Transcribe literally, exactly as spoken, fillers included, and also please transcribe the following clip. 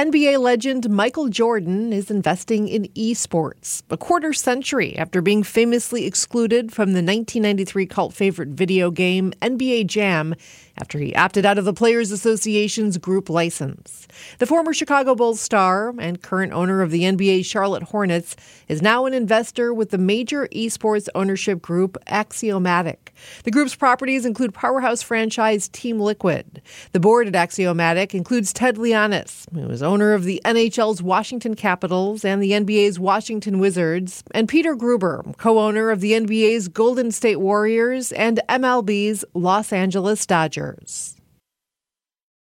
N B A legend Michael Jordan is investing in esports, a quarter century after being famously excluded from the nineteen ninety-three cult favorite video game N B A Jam after he opted out of the Players Association's group license. The former Chicago Bulls star and current owner of the N B A's Charlotte Hornets is now an investor with the major esports ownership group Axiomatic. The group's properties include powerhouse franchise Team Liquid. The board at Axiomatic includes Ted Leonsis, who is owner of the N H L's Washington Capitals and the N B A's Washington Wizards, and Peter Gruber, co-owner of the N B A's Golden State Warriors and M L B's Los Angeles Dodgers.